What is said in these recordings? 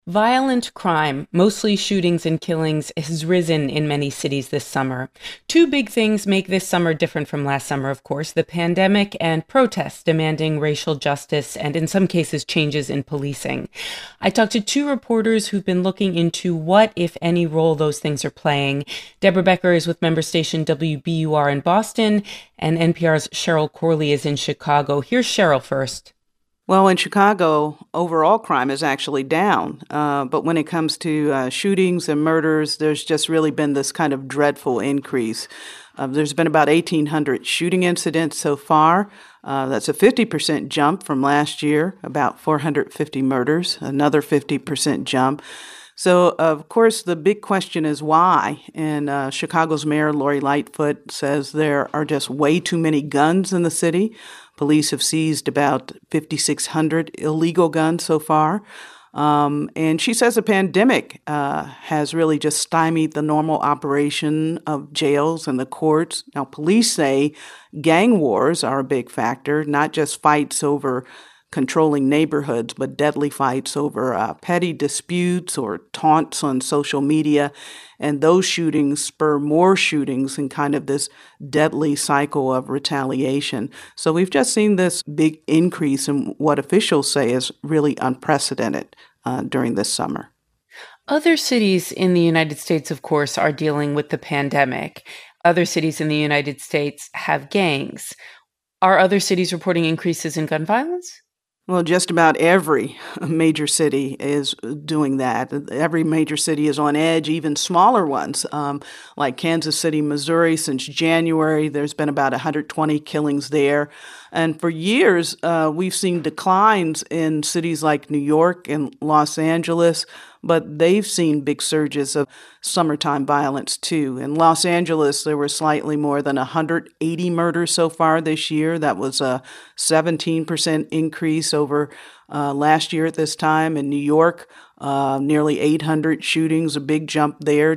Violent crime, mostly shootings and killings, has risen in many cities this summer. Two big things make this summer different from last summer, of course, the pandemic and protests demanding racial justice and, in some cases, changes in policing. I talked to two reporters who've been looking into what, if any, role those things are playing. Deborah Becker is with member station WBUR in Boston, and NPR's Cheryl Corley is in Chicago. Here's Cheryl first. Well, in Chicago, overall crime is actually down. But when it comes to shootings and murders, there's just really been this kind of dreadful increase. There's been about 1,800 shooting incidents so far. That's a 50% jump from last year, about 450 murders, another 50% jump. So, of course, the big question is why. And Chicago's Mayor Lori Lightfoot says there are just way too many guns in the city. Police have seized about 5,600 illegal guns so far. And she says the pandemic has really just stymied the normal operation of jails and the courts. Now, police say gang wars are a big factor, not just fights over controlling neighborhoods, but deadly fights over petty disputes or taunts on social media. And those shootings spur more shootings in kind of this deadly cycle of retaliation. So we've just seen this big increase in what officials say is really unprecedented during this summer. Other cities in the United States, of course, are dealing with the pandemic. Other cities in the United States have gangs. Are other cities reporting increases in gun violence? Well, just about every major city is doing that. Every major city is on edge, even smaller ones, like Kansas City, Missouri. Since January, there's been about 120 killings there. And for years, we've seen declines in cities like New York and Los Angeles, but they've seen big surges of summertime violence, too. In Los Angeles, there were slightly more than 180 murders so far this year. That was a 17% increase over last year at this time. In New York, nearly 800 shootings, a big jump there,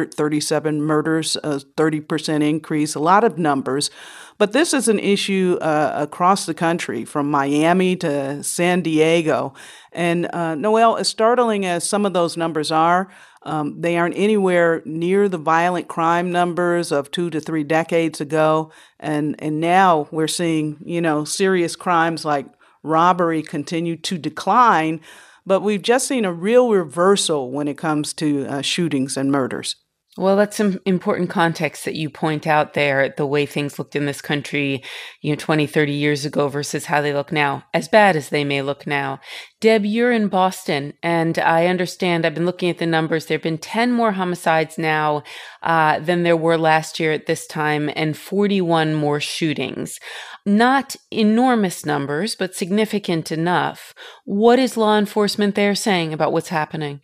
237 murders, a 30% increase, a lot of numbers. But this is an issue across the country, from Miami to San Diego. And Noelle, as startling as some of those numbers are, they aren't anywhere near the violent crime numbers of 2 to 3 decades ago. And now we're seeing, serious crimes like robbery continue to decline. But we've just seen a real reversal when it comes to shootings and murders. Well, that's some important context that you point out there, the way things looked in this country, 20, 30 years ago versus how they look now, as bad as they may look now. Deb, you're in Boston, and I understand, I've been looking at the numbers, there have been 10 more homicides now than there were last year at this time, and 41 more shootings. Not enormous numbers, but significant enough. What is law enforcement there saying about what's happening?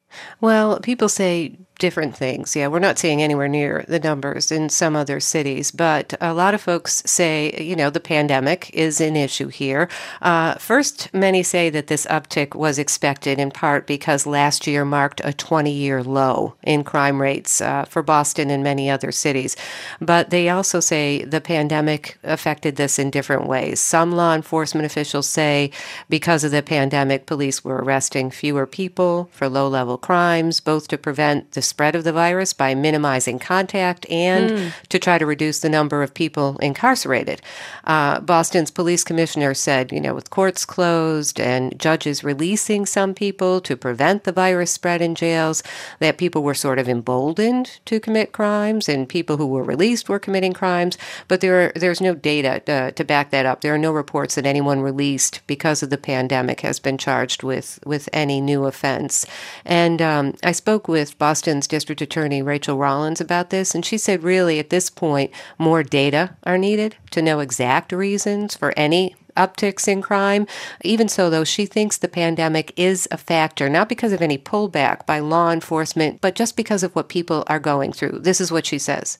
Well, people say different things. Yeah, we're not seeing anywhere near the numbers in some other cities, but a lot of folks say, the pandemic is an issue here. First, many say that this uptick was expected in part because last year marked a 20-year low in crime rates for Boston and many other cities. But they also say the pandemic affected this in different ways. Some law enforcement officials say because of the pandemic, police were arresting fewer people for low-level crimes, both to prevent the spread of the virus by minimizing contact and to try to reduce the number of people incarcerated. Boston's police commissioner said, with courts closed and judges releasing some people to prevent the virus spread in jails, that people were sort of emboldened to commit crimes and people who were released were committing crimes. But there's no data to back that up. There are no reports that anyone released because of the pandemic has been charged with any new offense. And I spoke with Boston's District Attorney Rachel Rollins about this, and she said really at this point more data are needed to know exact reasons for any upticks in crime. Even so, though, she thinks the pandemic is a factor, not because of any pullback by law enforcement, but just because of what people are going through. This is what she says. The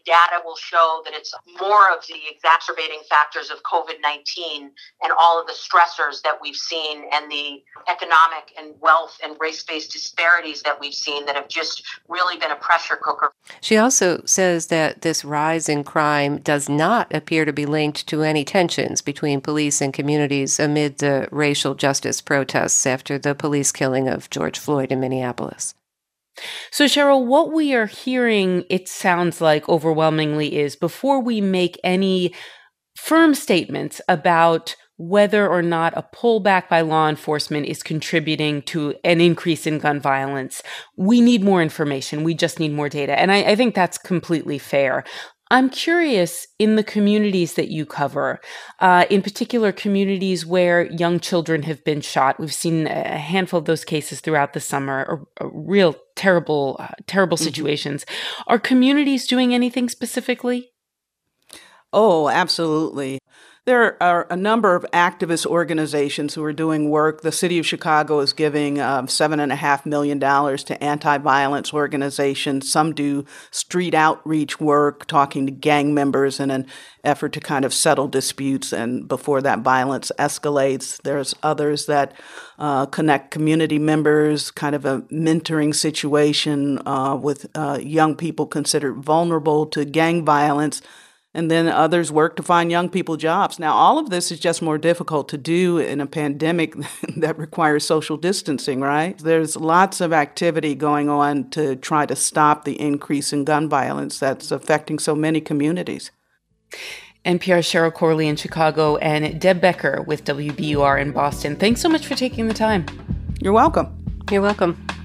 data will show that it's more of the exacerbating factors of COVID-19 and all of the stressors that we've seen and the economic and wealth and race-based disparities that we've seen that have just really been a pressure cooker. She also says that this rise in crime does not appear to be linked to any tensions between police and communities amid the racial justice protests after the police killing of George Floyd in Minneapolis. So, Cheryl, what we are hearing, it sounds like overwhelmingly, is before we make any firm statements about whether or not a pullback by law enforcement is contributing to an increase in gun violence, we need more information. We just need more data. And I think that's completely fair. I'm curious, in the communities that you cover, in particular communities where young children have been shot. We've seen a handful of those cases throughout the summer, real terrible situations. Are communities doing anything specifically? Oh, absolutely. There are a number of activist organizations who are doing work. The city of Chicago is giving $7.5 million to anti-violence organizations. Some do street outreach work, talking to gang members in an effort to kind of settle disputes and before that violence escalates. There's others that connect community members, kind of a mentoring situation with young people considered vulnerable to gang violence. And then others work to find young people jobs. Now, all of this is just more difficult to do in a pandemic that requires social distancing, right? There's lots of activity going on to try to stop the increase in gun violence that's affecting so many communities. NPR's Cheryl Corley in Chicago and Deb Becker with WBUR in Boston. Thanks so much for taking the time. You're welcome. You're welcome.